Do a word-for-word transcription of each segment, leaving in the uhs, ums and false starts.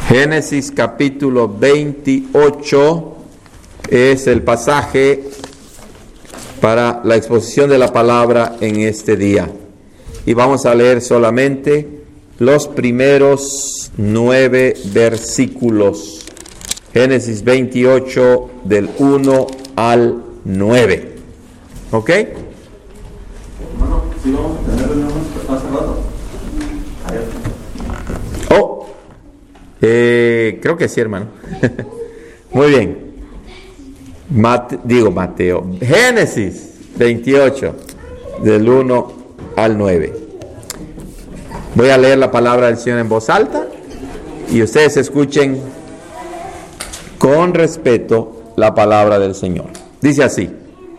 Génesis capítulo veintiocho es el pasaje para la exposición de la palabra en este día. Y vamos a leer solamente los primeros nueve versículos. Génesis veintiocho del uno al nueve. ¿Ok? Hermano, ¿sí vamos a tener reuniones hace rato? Oh, eh, creo que sí, hermano. Muy bien. Mate, digo Mateo. Génesis veintiocho, del uno al nueve. Voy a leer la palabra del Señor en voz alta y ustedes escuchen con respeto la palabra del Señor. Dice así: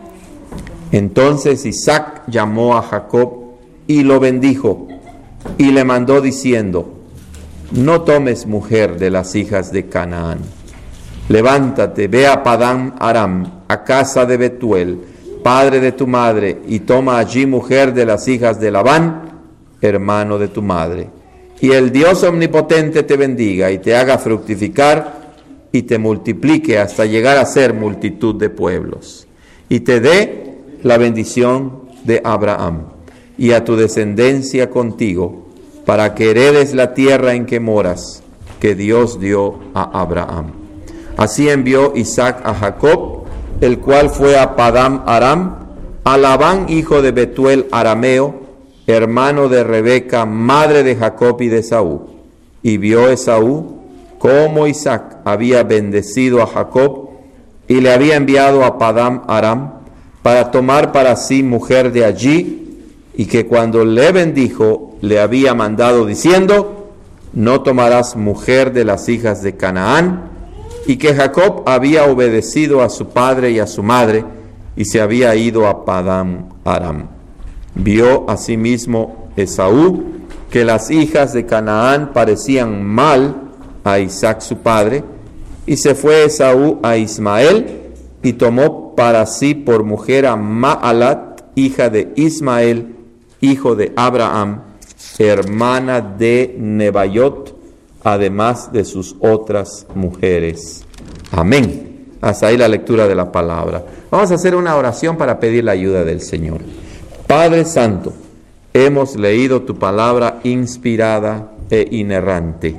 Entonces Isaac llamó a Jacob y lo bendijo y le mandó diciendo: No tomes mujer de las hijas de Canaán. Levántate, ve a Padán Aram, a casa de Betuel, padre de tu madre, y toma allí mujer de las hijas de Labán, hermano de tu madre. Y el Dios omnipotente te bendiga y te haga fructificar y te multiplique hasta llegar a ser multitud de pueblos. Y te dé la bendición de Abraham y a tu descendencia contigo, para que heredes la tierra en que moras, que Dios dio a Abraham. Así envió Isaac a Jacob, el cual fue a Padán Aram, a Labán, hijo de Betuel arameo, hermano de Rebeca, madre de Jacob y de Esaú. Y vio Esaú cómo Isaac había bendecido a Jacob y le había enviado a Padán Aram para tomar para sí mujer de allí, y que cuando le bendijo le había mandado diciendo: No tomarás mujer de las hijas de Canaán, y que Jacob había obedecido a su padre y a su madre y se había ido a Padán Aram. Vio asimismo Esaú que las hijas de Canaán parecían mal a Isaac su padre, y se fue Esaú a Ismael y tomó para sí por mujer a Maalat, hija de Ismael, hijo de Abraham, hermana de Nebaiot, además de sus otras mujeres. Amén. Hasta ahí la lectura de la palabra. Vamos a hacer una oración para pedir la ayuda del Señor. Padre Santo, hemos leído tu palabra inspirada e inerrante.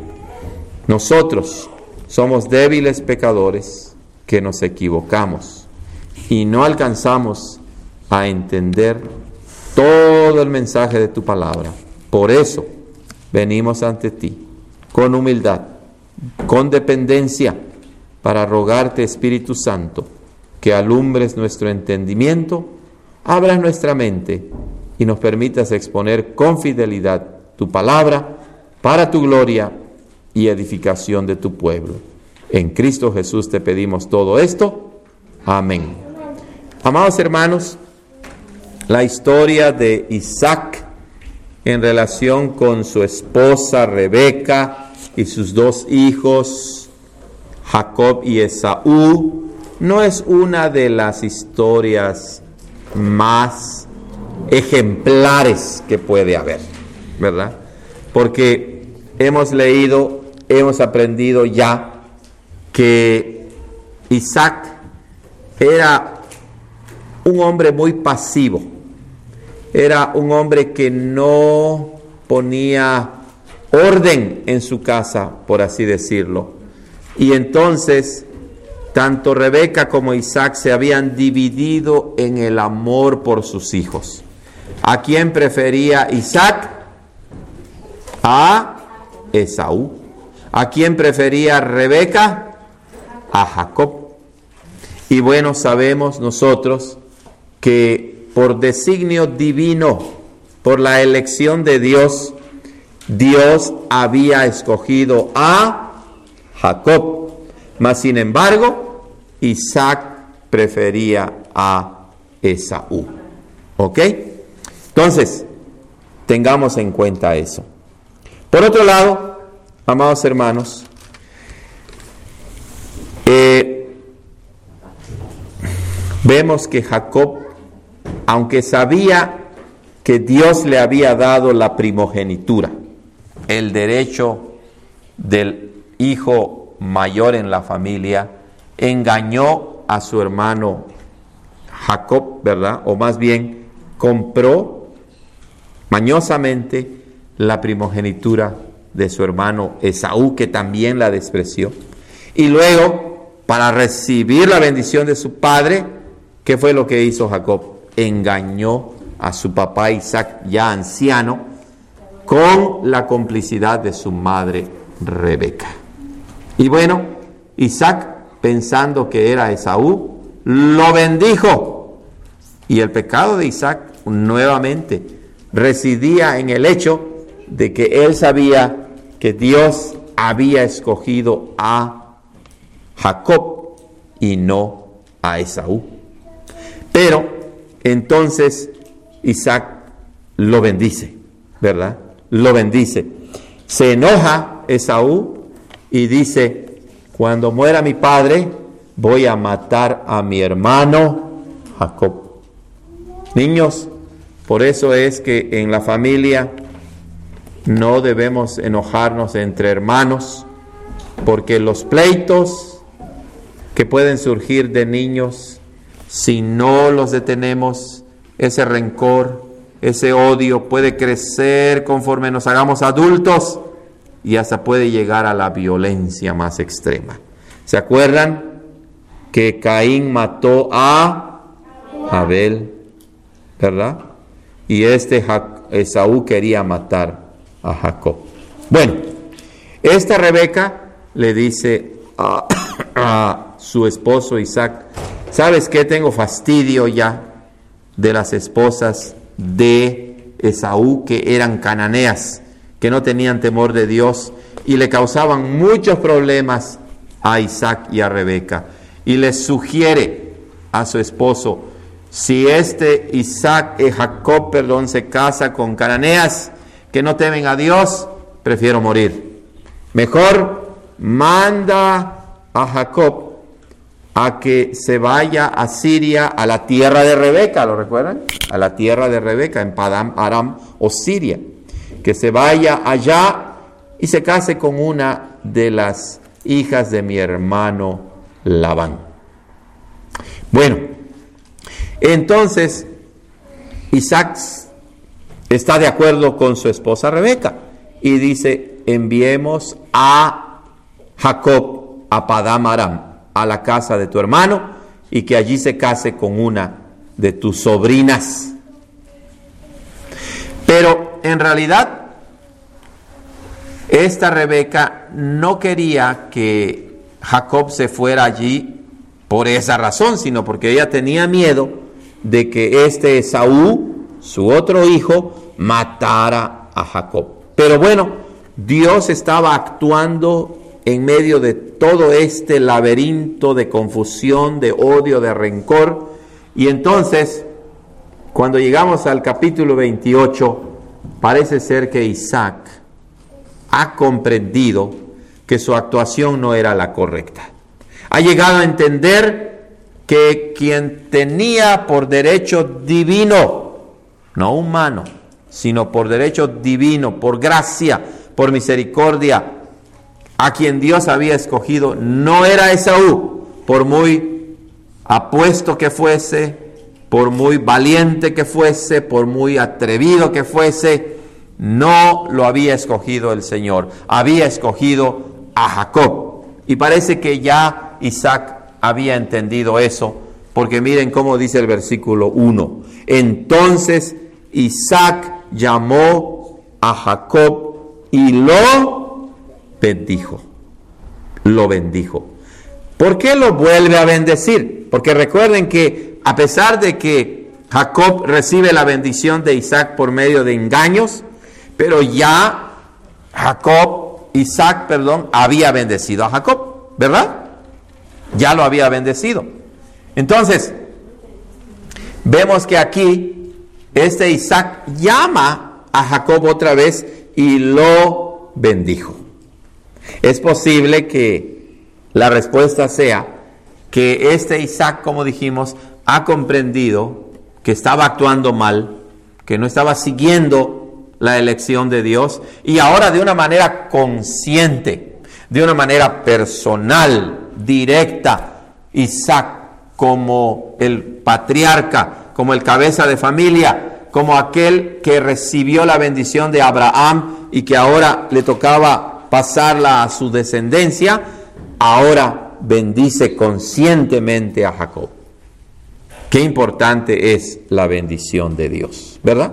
Nosotros somos débiles pecadores que nos equivocamos y no alcanzamos a entender todo el mensaje de tu palabra. Por eso venimos ante ti con humildad, con dependencia, para rogarte, Espíritu Santo, que alumbres nuestro entendimiento, abras nuestra mente y nos permitas exponer con fidelidad tu palabra para tu gloria y edificación de tu pueblo. En Cristo Jesús te pedimos todo esto. Amén. Amados hermanos, la historia de Isaac en relación con su esposa Rebeca y sus dos hijos, Jacob y Esaú, no es una de las historias más ejemplares que puede haber, ¿verdad? Porque hemos leído, hemos aprendido ya que Isaac era un hombre muy pasivo. Era un hombre que no ponía orden en su casa, por así decirlo. Y entonces, tanto Rebeca como Isaac se habían dividido en el amor por sus hijos. ¿A quién prefería Isaac? A Esaú. ¿A quién prefería Rebeca? A Jacob. Y bueno, sabemos nosotros que por designio divino, por la elección de Dios, Dios había escogido a Jacob, mas sin embargo, Isaac prefería a Esaú. ¿Ok? Entonces, tengamos en cuenta eso. Por otro lado, amados hermanos, eh, vemos que Jacob, aunque sabía que Dios le había dado la primogenitura, el derecho del hijo mayor en la familia, engañó a su hermano Jacob, ¿verdad? O más bien, compró mañosamente la primogenitura de su hermano Esaú, que también la despreció. Y luego, para recibir la bendición de su padre, ¿qué fue lo que hizo Jacob? Engañó a su papá Isaac, ya anciano, con la complicidad de su madre Rebeca. Y bueno, Isaac, pensando que era Esaú, lo bendijo. Y el pecado de Isaac nuevamente residía en el hecho de que él sabía que Dios había escogido a Jacob y no a Esaú. Pero entonces Isaac lo bendice, ¿verdad? Lo bendice. Se enoja Esaú y dice: cuando muera mi padre, voy a matar a mi hermano Jacob. Niños, por eso es que en la familia no debemos enojarnos entre hermanos, porque los pleitos que pueden surgir de niños, si no los detenemos, ese rencor, ese odio puede crecer conforme nos hagamos adultos y hasta puede llegar a la violencia más extrema. ¿Se acuerdan que Caín mató a Abel, verdad? Y este Esaú quería matar a Jacob. Bueno, esta Rebeca le dice a, a su esposo Isaac: ¿sabes qué? Tengo fastidio ya de las esposas de Esaú, que eran cananeas, que no tenían temor de Dios y le causaban muchos problemas a Isaac y a Rebeca. Y le sugiere a su esposo: si este Isaac, eh, Jacob, perdón, se casa con cananeas que no temen a Dios, prefiero morir. Mejor manda a Jacob a que se vaya a Siria, a la tierra de Rebeca, ¿lo recuerdan? A la tierra de Rebeca, en Padam Aram o Siria. Que se vaya allá y se case con una de las hijas de mi hermano Labán. Bueno, entonces Isaac está de acuerdo con su esposa Rebeca y dice: enviemos a Jacob a Padam Aram, a la casa de tu hermano, y que allí se case con una de tus sobrinas. Pero en realidad esta Rebeca no quería que Jacob se fuera allí por esa razón, sino porque ella tenía miedo de que este Esaú, su otro hijo, matara a Jacob. Pero bueno, Dios estaba actuando en medio de todo este laberinto de confusión, de odio, de rencor. Y entonces, cuando llegamos al capítulo veintiocho, parece ser que Isaac ha comprendido que su actuación no era la correcta. Ha llegado a entender que quien tenía por derecho divino, no humano, sino por derecho divino, por gracia, por misericordia, a quien Dios había escogido, no era Esaú, por muy apuesto que fuese, por muy valiente que fuese, por muy atrevido que fuese, no lo había escogido el Señor, había escogido a Jacob. Y parece que ya Isaac había entendido eso, porque miren cómo dice el versículo uno. Entonces Isaac llamó a Jacob y lo bendijo. Lo bendijo. ¿Por qué lo vuelve a bendecir? Porque recuerden que a pesar de que Jacob recibe la bendición de Isaac por medio de engaños, pero ya Jacob, Isaac, perdón, había bendecido a Jacob, ¿verdad? Ya lo había bendecido. Entonces, vemos que aquí este Isaac llama a Jacob otra vez y lo bendijo. Es posible que la respuesta sea que este Isaac, como dijimos, ha comprendido que estaba actuando mal, que no estaba siguiendo la elección de Dios, y ahora de una manera consciente, de una manera personal, directa. Isaac como el patriarca, como el cabeza de familia, como aquel que recibió la bendición de Abraham y que ahora le tocaba pasarla a su descendencia, ahora bendice conscientemente a Jacob. Qué importante es la bendición de Dios, ¿verdad?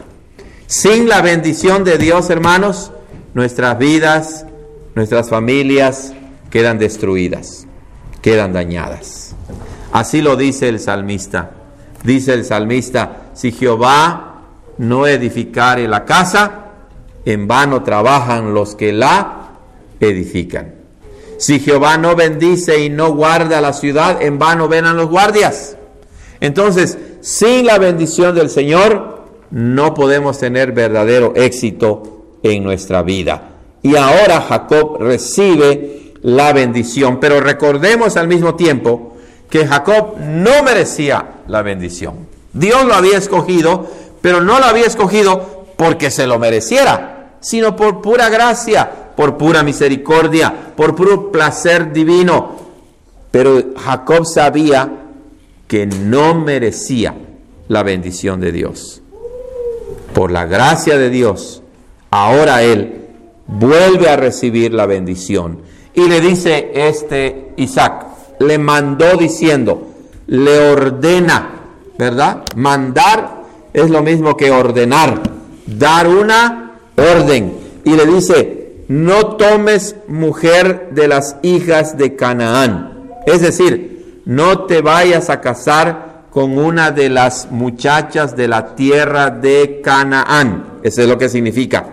Sin la bendición de Dios, hermanos, nuestras vidas, nuestras familias quedan destruidas, quedan dañadas. Así lo dice el salmista. Dice el salmista: si Jehová no edificare la casa, en vano trabajan los que la edifican. Si Jehová no bendice y no guarda la ciudad, en vano velan los guardias. Entonces, sin la bendición del Señor, no podemos tener verdadero éxito en nuestra vida. Y ahora Jacob recibe la bendición, pero recordemos al mismo tiempo que Jacob no merecía la bendición. Dios lo había escogido, pero no lo había escogido porque se lo mereciera, sino por pura gracia, por pura misericordia, por puro placer divino. Pero Jacob sabía que no merecía la bendición de Dios. Por la gracia de Dios, ahora él vuelve a recibir la bendición. Y le dice este Isaac, le mandó diciendo, le ordena, ¿verdad? Mandar es lo mismo que ordenar, dar una orden. Y le dice, no tomes mujer de las hijas de Canaán. Es decir, no te vayas a casar con una de las muchachas de la tierra de Canaán. Eso es lo que significa.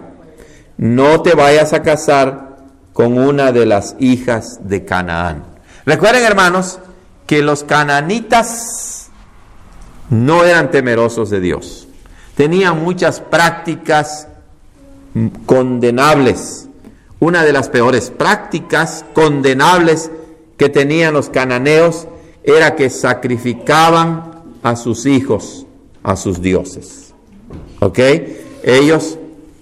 No te vayas a casar con una de las hijas de Canaán. Recuerden, hermanos, que los cananitas no eran temerosos de Dios. Tenían muchas prácticas condenables. Una de las peores prácticas condenables que tenían los cananeos era que sacrificaban a sus hijos, a sus dioses. ¿Ok? Ellos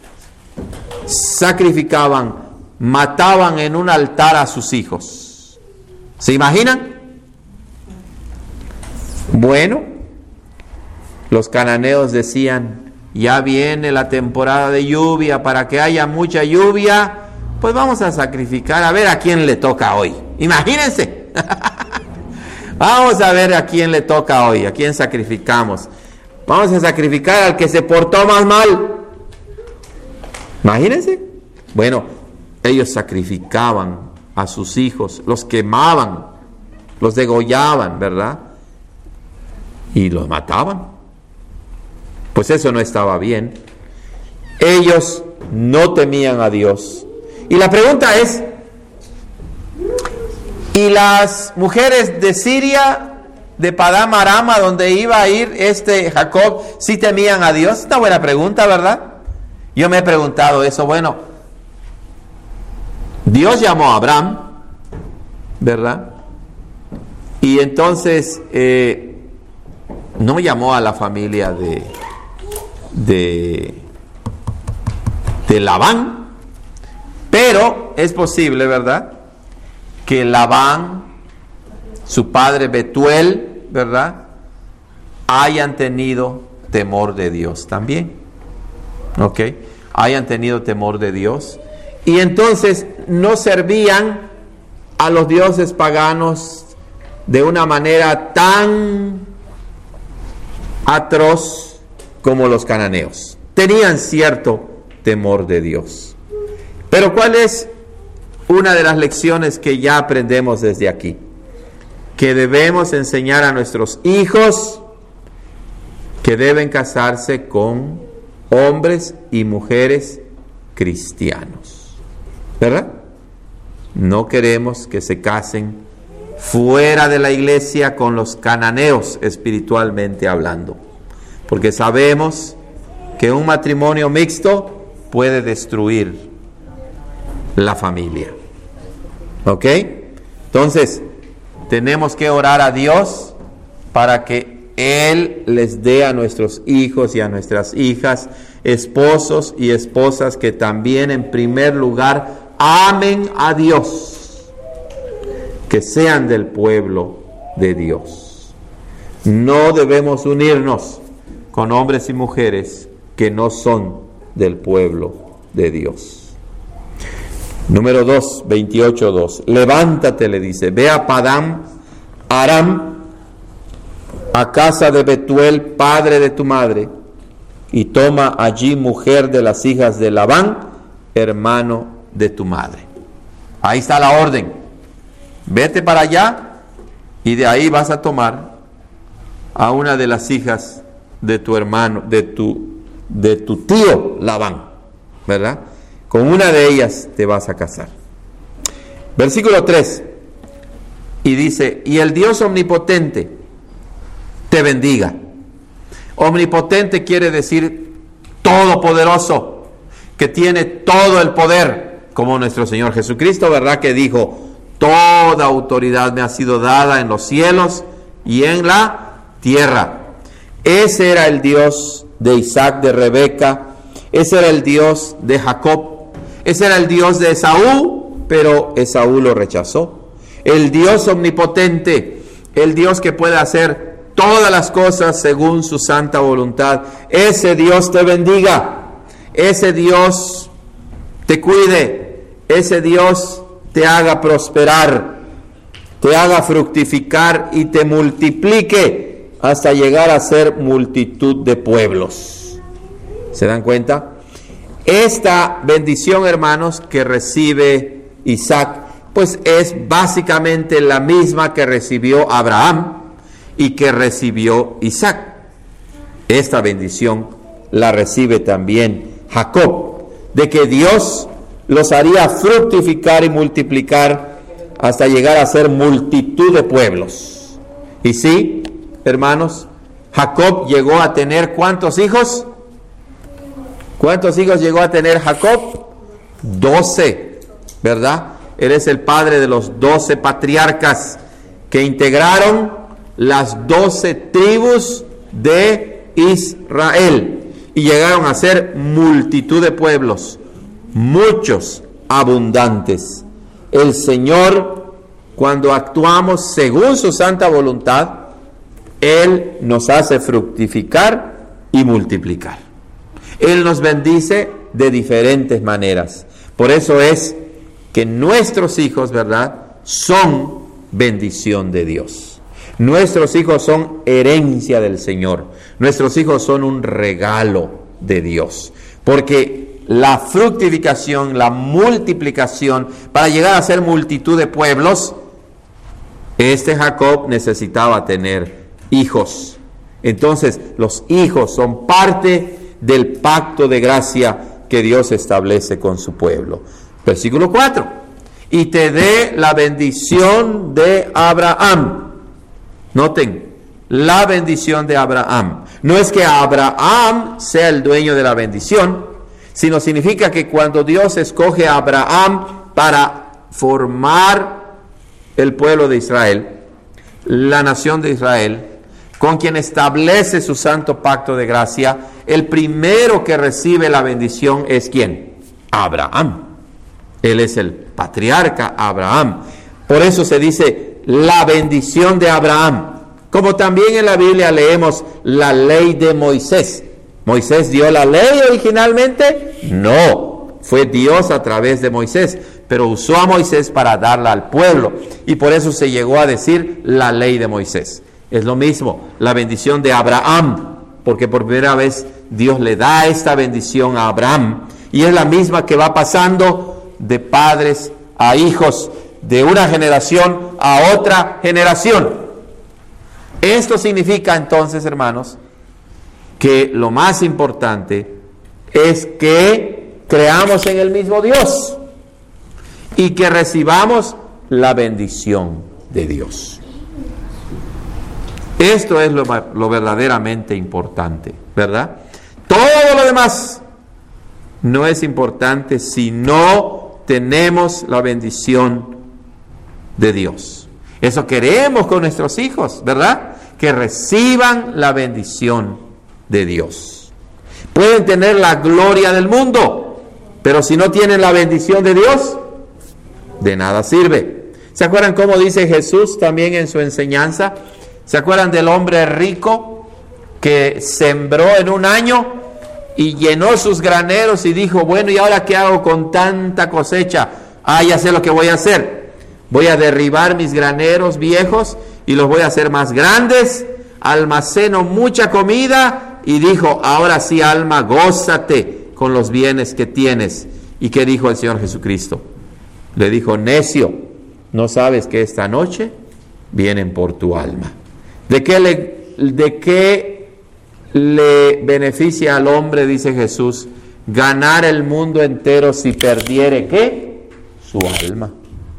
sacrificaban, mataban en un altar a sus hijos. ¿Se imaginan? Bueno, los cananeos decían, ya viene la temporada de lluvia, para que haya mucha lluvia, pues vamos a sacrificar, a ver a quién le toca hoy. Imagínense. Vamos a ver a quién le toca hoy, a quién sacrificamos. Vamos a sacrificar al que se portó más mal. Imagínense. Bueno, ellos sacrificaban a sus hijos, los quemaban, los degollaban, ¿verdad? Y los mataban. Pues eso no estaba bien. Ellos no temían a Dios. Y la pregunta es, ¿y las mujeres de Siria, de Padán Aram, donde iba a ir este Jacob, sí temían a Dios? Una buena pregunta, ¿verdad? Yo me he preguntado eso. Bueno, Dios llamó a Abraham, ¿verdad? Y entonces eh, no llamó a la familia de, de, de Labán, pero es posible, ¿verdad?, que Labán, su padre Betuel, ¿verdad?, hayan tenido temor de Dios también. ¿Ok? Hayan tenido temor de Dios. Y entonces no servían a los dioses paganos de una manera tan atroz como los cananeos. Tenían cierto temor de Dios. Pero ¿cuál es una de las lecciones que ya aprendemos desde aquí? Que debemos enseñar a nuestros hijos que deben casarse con hombres y mujeres cristianos, ¿verdad? No queremos que se casen fuera de la iglesia con los cananeos, espiritualmente hablando, porque sabemos que un matrimonio mixto puede destruir la familia. ¿Ok? Entonces, tenemos que orar a Dios para que Él les dé a nuestros hijos y a nuestras hijas esposos y esposas que también en primer lugar amen a Dios, que sean del pueblo de Dios. No debemos unirnos con hombres y mujeres que no son del pueblo de Dios. Número dos, veintiocho dos. Levántate, le dice, ve a Padán Aram, a casa de Betuel, padre de tu madre, y toma allí mujer de las hijas de Labán, hermano de tu madre. Ahí está la orden. Vete para allá y de ahí vas a tomar a una de las hijas de tu hermano, de tu, de tu tío Labán, ¿verdad? Con una de ellas te vas a casar. Versículo tres. Y dice, y el Dios omnipotente te bendiga. Omnipotente quiere decir todopoderoso, que tiene todo el poder, como nuestro Señor Jesucristo, ¿verdad? Que dijo, toda autoridad me ha sido dada en los cielos y en la tierra. Ese era el Dios de Isaac, de Rebeca, ese era el Dios de Jacob, ese era el Dios de Esaú, pero Esaú lo rechazó. El Dios omnipotente, el Dios que puede hacer todas las cosas según su santa voluntad, ese Dios te bendiga, ese Dios te cuide, ese Dios te haga prosperar, te haga fructificar y te multiplique hasta llegar a ser multitud de pueblos. ¿Se dan cuenta? Esta bendición, hermanos, que recibe Isaac, pues es básicamente la misma que recibió Abraham y que recibió Isaac. Esta bendición la recibe también Jacob, de que Dios los haría fructificar y multiplicar hasta llegar a ser multitud de pueblos. Y sí, hermanos, Jacob llegó a tener ¿cuántos hijos? ¿Cuántos hijos llegó a tener Jacob? Doce, ¿verdad? Él es el padre de los doce patriarcas que integraron las doce tribus de Israel y llegaron a ser multitud de pueblos, muchos, abundantes. El Señor, cuando actuamos según su santa voluntad, Él nos hace fructificar y multiplicar. Él nos bendice de diferentes maneras. Por eso es que nuestros hijos, ¿verdad?, son bendición de Dios. Nuestros hijos son herencia del Señor. Nuestros hijos son un regalo de Dios. Porque la fructificación, la multiplicación, para llegar a ser multitud de pueblos, este Jacob necesitaba tener hijos. Entonces, los hijos son parte del pacto de gracia que Dios establece con su pueblo. Versículo cuatro. Y te dé la bendición de Abraham. Noten, la bendición de Abraham. No es que Abraham sea el dueño de la bendición, sino significa que cuando Dios escoge a Abraham para formar el pueblo de Israel, la nación de Israel, con quien establece su santo pacto de gracia, el primero que recibe la bendición es ¿quién? Abraham. Él es el patriarca Abraham. Por eso se dice la bendición de Abraham. Como también en la Biblia leemos la ley de Moisés. ¿Moisés dio la ley originalmente? No, fue Dios a través de Moisés, pero usó a Moisés para darla al pueblo. Y por eso se llegó a decir la ley de Moisés. Es lo mismo, la bendición de Abraham, porque por primera vez Dios le da esta bendición a Abraham. Y es la misma que va pasando de padres a hijos, de una generación a otra generación. Esto significa entonces, hermanos, que lo más importante es que creamos en el mismo Dios y que recibamos la bendición de Dios. Esto es lo, lo verdaderamente importante, ¿verdad? Todo lo demás no es importante si no tenemos la bendición de Dios. Eso queremos con nuestros hijos, ¿verdad? Que reciban la bendición de Dios. Pueden tener la gloria del mundo, pero si no tienen la bendición de Dios, de nada sirve. ¿Se acuerdan cómo dice Jesús también en su enseñanza? ¿Se acuerdan del hombre rico que sembró en un año y llenó sus graneros y dijo, bueno, ¿y ahora qué hago con tanta cosecha? Ah, ya sé lo que voy a hacer. Voy a derribar mis graneros viejos y los voy a hacer más grandes, almaceno mucha comida, y dijo, ahora sí, alma, gózate con los bienes que tienes. ¿Y qué dijo el Señor Jesucristo? Le dijo, necio, ¿no sabes que esta noche vienen por tu alma? ¿De qué le, de qué le beneficia al hombre, dice Jesús, ganar el mundo entero si perdiere qué? Su alma.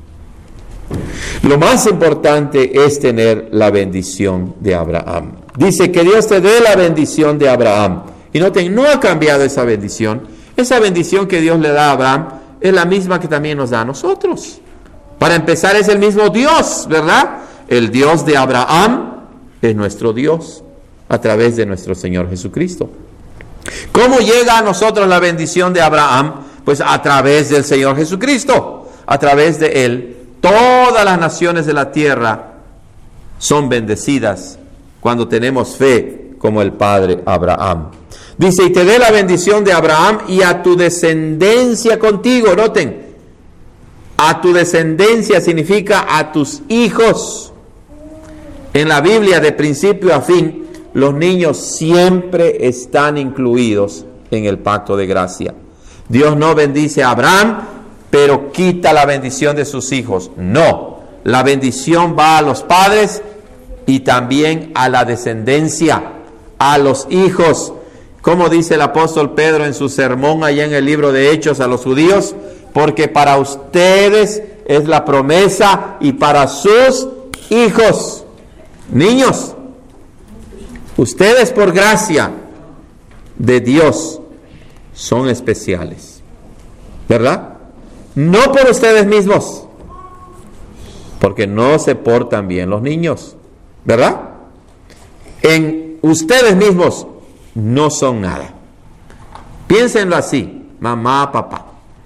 Lo más importante es tener la bendición de Abraham. Dice que Dios te dé la bendición de Abraham. Y noten, no ha cambiado esa bendición. Esa bendición que Dios le da a Abraham es la misma que también nos da a nosotros. Para empezar, es el mismo Dios, ¿verdad? El Dios de Abraham es nuestro Dios a través de nuestro Señor Jesucristo. ¿Cómo llega a nosotros la bendición de Abraham? Pues a través del Señor Jesucristo. A través de Él, todas las naciones de la tierra son bendecidas cuando tenemos fe como el Padre Abraham. Dice, y te dé la bendición de Abraham y a tu descendencia contigo. Noten, a tu descendencia significa a tus hijos. En la Biblia, de principio a fin, los niños siempre están incluidos en el pacto de gracia. Dios no bendice a Abraham, pero quita la bendición de sus hijos. No, la bendición va a los padres y también a la descendencia, a los hijos. Como dice el apóstol Pedro en su sermón allá en el libro de Hechos a los judíos, porque para ustedes es la promesa y para sus hijos. Niños, ustedes por gracia de Dios son especiales, ¿verdad? No por ustedes mismos, porque no se portan bien los niños, ¿verdad? En ustedes mismos no son nada. Piénsenlo así, mamá, papá.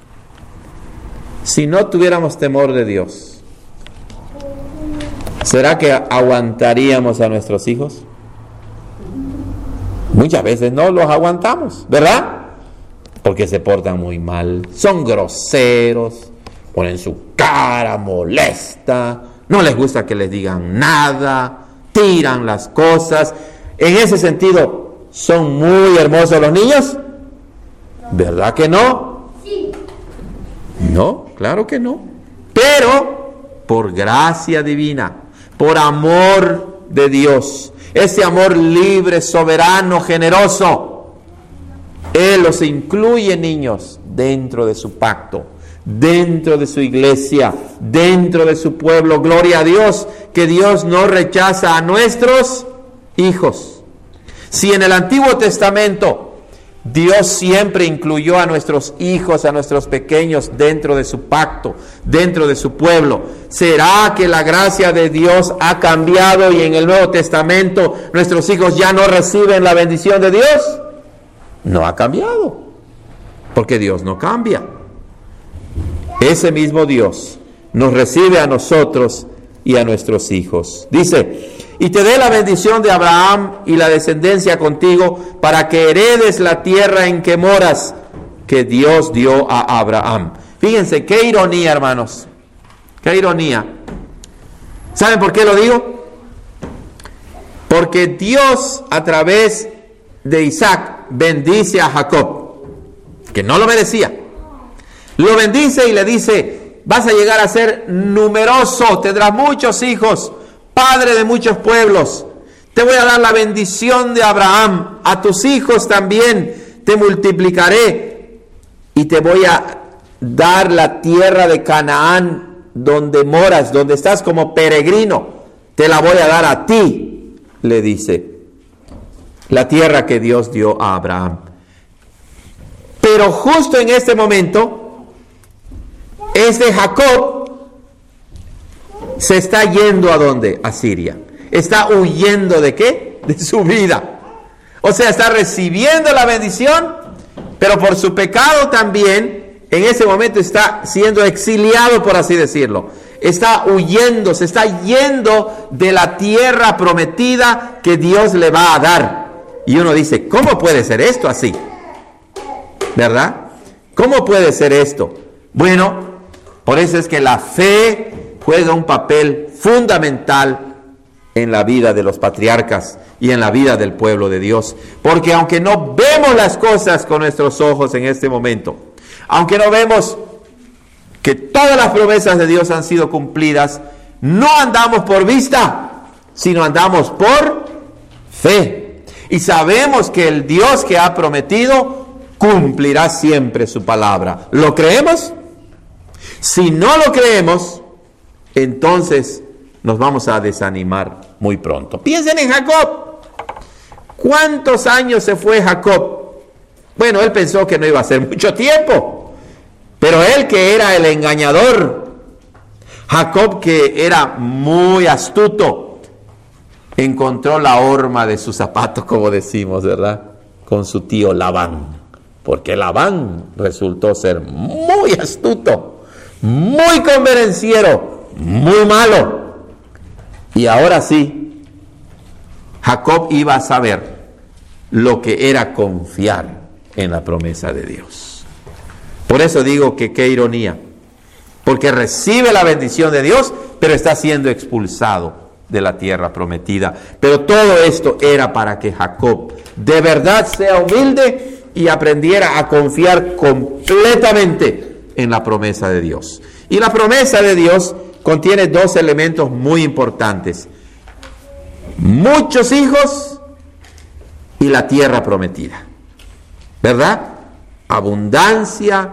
Si no tuviéramos temor de Dios, ¿será que aguantaríamos a nuestros hijos? Muchas veces no los aguantamos, ¿verdad? Porque se portan muy mal, son groseros, ponen su cara molesta, no les gusta que les digan nada, tiran las cosas. En ese sentido, ¿son muy hermosos los niños? ¿Verdad que no? Sí. No, claro que no. Pero por gracia divina, por amor de Dios, ese amor libre, soberano, generoso, Él los incluye, niños, dentro de su pacto, dentro de su iglesia, dentro de su pueblo. Gloria a Dios, que Dios no rechaza a nuestros hijos. Si en el Antiguo Testamento Dios siempre incluyó a nuestros hijos, a nuestros pequeños dentro de su pacto, dentro de su pueblo, ¿será que la gracia de Dios ha cambiado y en el Nuevo Testamento nuestros hijos ya no reciben la bendición de Dios? No ha cambiado, porque Dios no cambia. Ese mismo Dios nos recibe a nosotros y a nuestros hijos. Dice, y te dé la bendición de Abraham y la descendencia contigo para que heredes la tierra en que moras, que Dios dio a Abraham. Fíjense, qué ironía, hermanos, qué ironía. ¿Saben por qué lo digo? Porque Dios a través de Isaac bendice a Jacob, que no lo merecía. Lo bendice y le dice, vas a llegar a ser numeroso, tendrás muchos hijos, padre de muchos pueblos. Te voy a dar la bendición de Abraham, a tus hijos también te multiplicaré y te voy a dar la tierra de Canaán donde moras, donde estás como peregrino, te la voy a dar a ti, le dice. La tierra que Dios dio a Abraham. Pero justo en este momento, este Jacob se está yendo ¿a dónde? A Siria. Está huyendo ¿de qué? De su vida. O sea, está recibiendo la bendición, pero por su pecado también en ese momento está siendo exiliado, por así decirlo. Está huyendo, se está yendo de la tierra prometida que Dios le va a dar. Y uno dice, ¿cómo puede ser esto así? ¿Verdad? ¿Cómo puede ser esto? Bueno, por eso es que la fe juega un papel fundamental en la vida de los patriarcas y en la vida del pueblo de Dios. Porque aunque no vemos las cosas con nuestros ojos en este momento, aunque no vemos que todas las promesas de Dios han sido cumplidas, no andamos por vista, sino andamos por fe. Y sabemos que el Dios que ha prometido cumplirá siempre su palabra. ¿Lo creemos? Si no lo creemos, entonces nos vamos a desanimar muy pronto. Piensen en Jacob. ¿Cuántos años se fue Jacob? Bueno, él pensó que no iba a ser mucho tiempo, pero él que era el engañador, Jacob que era muy astuto, encontró la horma de su zapato, como decimos, ¿verdad? Con su tío Labán, porque Labán resultó ser muy astuto, muy convenenciero, muy malo. Y ahora sí, Jacob iba a saber lo que era confiar en la promesa de Dios. Por eso digo que qué ironía, porque recibe la bendición de Dios, pero está siendo expulsado de la tierra prometida. Pero todo esto era para que Jacob de verdad sea humilde y aprendiera a confiar completamente en la promesa de Dios. Y la promesa de Dios contiene dos elementos muy importantes: muchos hijos y la tierra prometida, ¿verdad? Abundancia,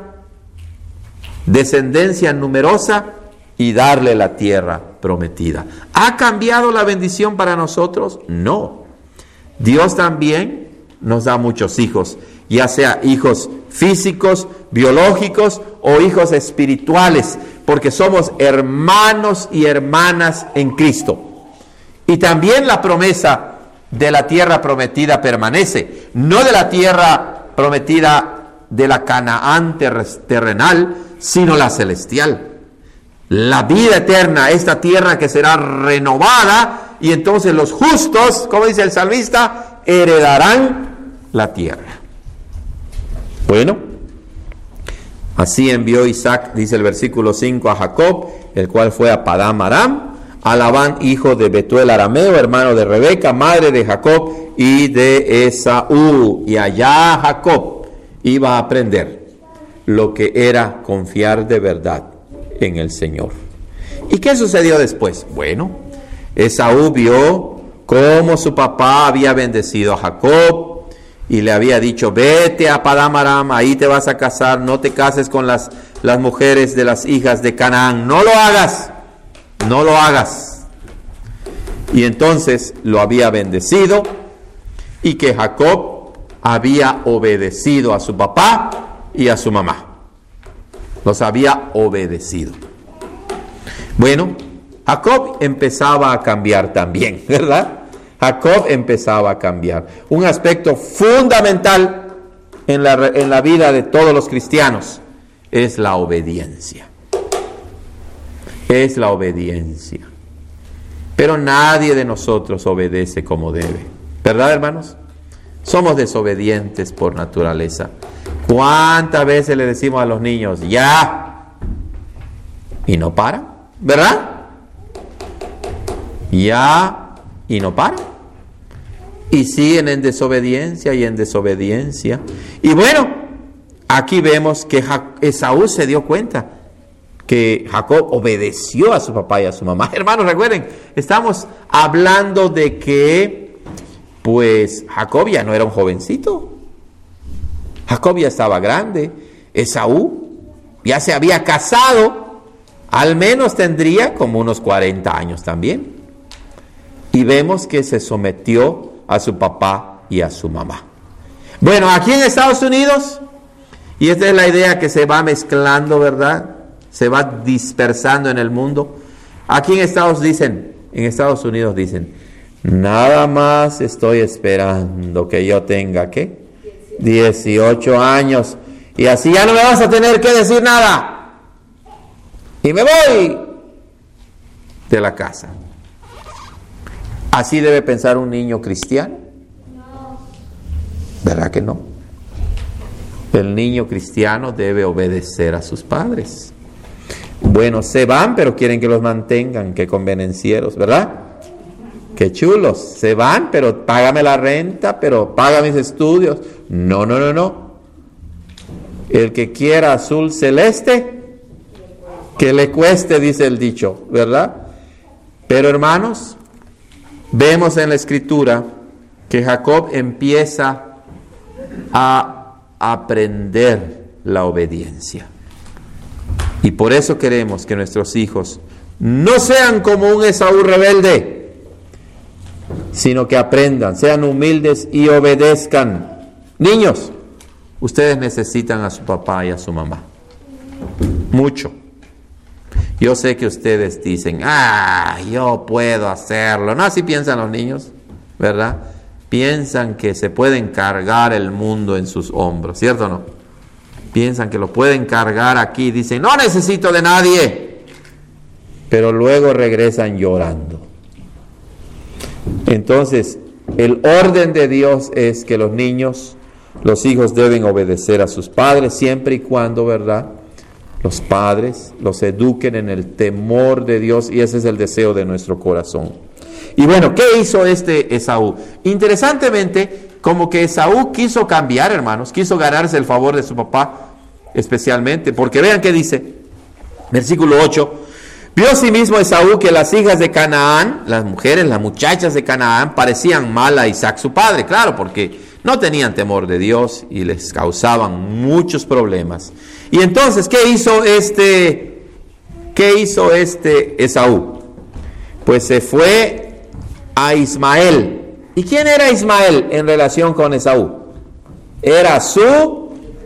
descendencia numerosa y darle la tierra prometida. ¿Ha cambiado la bendición para nosotros? No. Dios también nos da muchos hijos, ya sea hijos físicos, biológicos o hijos espirituales, porque somos hermanos y hermanas en Cristo. Y también la promesa de la tierra prometida permanece, no de la tierra prometida de la Canaán terrenal, sino la celestial. La vida eterna, esta tierra que será renovada, y entonces los justos, como dice el salmista, heredarán la tierra. Bueno, así envió Isaac, dice el versículo cinco, a Jacob, el cual fue a Padán Aram, a Labán, hijo de Betuel arameo, hermano de Rebeca, madre de Jacob y de Esaú. Y allá Jacob iba a aprender lo que era confiar de verdad en el Señor. ¿Y qué sucedió después? Bueno, Esaú vio cómo su papá había bendecido a Jacob y le había dicho: vete a Padán Aram, ahí te vas a casar, no te cases con las, las mujeres de las hijas de Canaán, no lo hagas, no lo hagas. Y entonces lo había bendecido, y que Jacob había obedecido a su papá y a su mamá. Los había obedecido. Bueno, Jacob empezaba a cambiar también, ¿verdad? Jacob empezaba a cambiar. Un aspecto fundamental en la, en la vida de todos los cristianos es la obediencia. Es la obediencia. Pero nadie de nosotros obedece como debe, ¿verdad, hermanos? Somos desobedientes por naturaleza. ¿Cuántas veces le decimos a los niños ya? Y no paran, ¿verdad? Ya, y no paran. Y siguen en desobediencia y en desobediencia. Y bueno, aquí vemos que Esaú se dio cuenta que Jacob obedeció a su papá y a su mamá. Hermanos, recuerden, estamos hablando de que, pues, Jacob ya no era un jovencito. Jacob ya estaba grande. Esaú ya se había casado. Al menos tendría como unos cuarenta años también. Y vemos que se sometió a su papá y a su mamá. Bueno, aquí en Estados Unidos, y esta es la idea que se va mezclando, ¿verdad? Se va dispersando en el mundo. Aquí en Estados dicen, en Estados Unidos dicen, nada más estoy esperando que yo tenga, ¿qué? dieciocho años, Y así ya no me vas a tener que decir nada. Y me voy de la casa. ¿Así debe pensar un niño cristiano? No. ¿Verdad que no? El niño cristiano debe obedecer a sus padres. Bueno, se van, pero quieren que los mantengan. Qué convenencieros, ¿verdad? Qué chulos. Se van, pero págame la renta, pero paga mis estudios. No, no, no, no. El que quiera azul celeste, que le cueste, dice el dicho, ¿verdad? Pero hermanos, vemos en la Escritura que Jacob empieza a aprender la obediencia. Y por eso queremos que nuestros hijos no sean como un Esaú rebelde, sino que aprendan, sean humildes y obedezcan. Niños, ustedes necesitan a su papá y a su mamá. Mucho. Yo sé que ustedes dicen, ah, yo puedo hacerlo. No, así piensan los niños, ¿verdad? Piensan que se pueden cargar el mundo en sus hombros, ¿cierto o no? Piensan que lo pueden cargar aquí, dicen, no necesito de nadie. Pero luego regresan llorando. Entonces, el orden de Dios es que los niños, los hijos deben obedecer a sus padres siempre y cuando, ¿verdad?, los padres los eduquen en el temor de Dios, y ese es el deseo de nuestro corazón. Y bueno, ¿qué hizo este Esaú? Interesantemente, como que Esaú quiso cambiar, hermanos, quiso ganarse el favor de su papá, especialmente, porque vean qué dice, versículo ocho, vio asimismo Esaú que las hijas de Canaán, las mujeres, las muchachas de Canaán, parecían mal a Isaac su padre, claro, porque no tenían temor de Dios y les causaban muchos problemas. Y entonces, ¿qué hizo este, qué hizo este Esaú? Pues se fue a Ismael. ¿Y quién era Ismael en relación con Esaú? Era su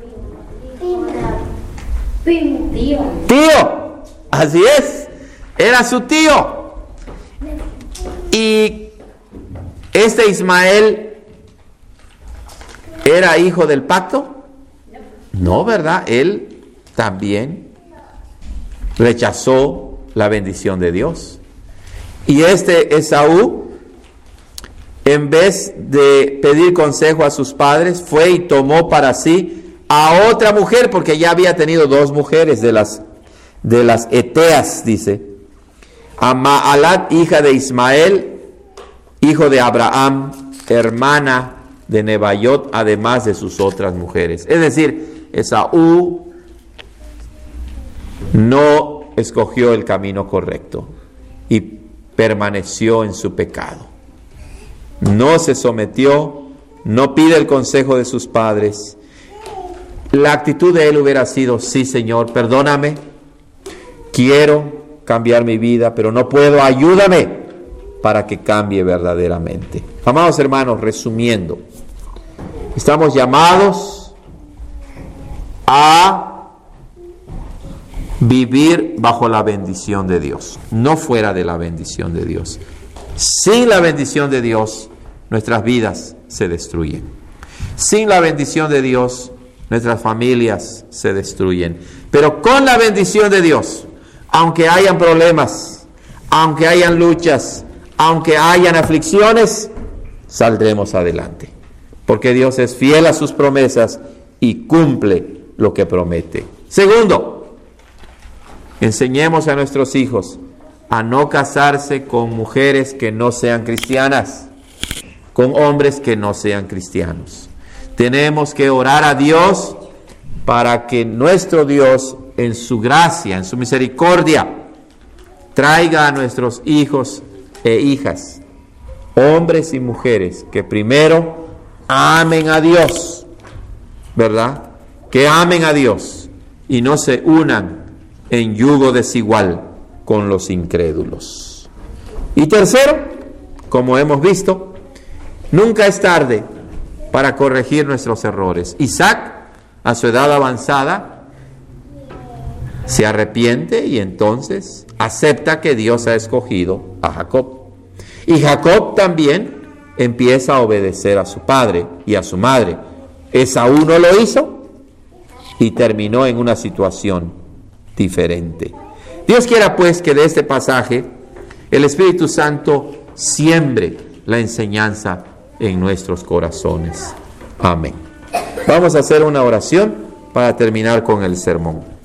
tío. Tío, así es. Era su tío. Y este Ismael era hijo del pacto. No, ¿verdad? Él también rechazó la bendición de Dios. Y este Esaú, en vez de pedir consejo a sus padres, fue y tomó para sí a otra mujer, porque ya había tenido dos mujeres de las, de las Eteas, dice. A Maalat, hija de Ismael, hijo de Abraham, hermana de Nebaiot, además de sus otras mujeres. Es decir, Esaú no escogió el camino correcto y permaneció en su pecado. No se sometió, no pide el consejo de sus padres. La actitud de él hubiera sido, sí, Señor, perdóname, quiero cambiar mi vida, pero no puedo, ayúdame para que cambie verdaderamente. Amados hermanos, resumiendo, estamos llamados a vivir bajo la bendición de Dios, no fuera de la bendición de Dios. Sin la bendición de Dios, nuestras vidas se destruyen. Sin la bendición de Dios, nuestras familias se destruyen. Pero con la bendición de Dios, aunque hayan problemas, aunque hayan luchas, aunque hayan aflicciones, saldremos adelante. Porque Dios es fiel a sus promesas y cumple lo que promete. Segundo, enseñemos a nuestros hijos a no casarse con mujeres que no sean cristianas, con hombres que no sean cristianos. Tenemos que orar a Dios para que nuestro Dios, en su gracia, en su misericordia, traiga a nuestros hijos e hijas, hombres y mujeres, que primero amen a Dios, ¿verdad? Que amen a Dios y no se unan en yugo desigual con los incrédulos. Y tercero, como hemos visto, nunca es tarde para corregir nuestros errores. Isaac, a su edad avanzada, se arrepiente y entonces acepta que Dios ha escogido a Jacob. Y Jacob también empieza a obedecer a su padre y a su madre. ¿Esaú no lo hizo? y terminó en una situación diferente. Dios quiera pues que de este pasaje el Espíritu Santo siembre la enseñanza en nuestros corazones. Amén. Vamos a hacer una oración para terminar con el sermón.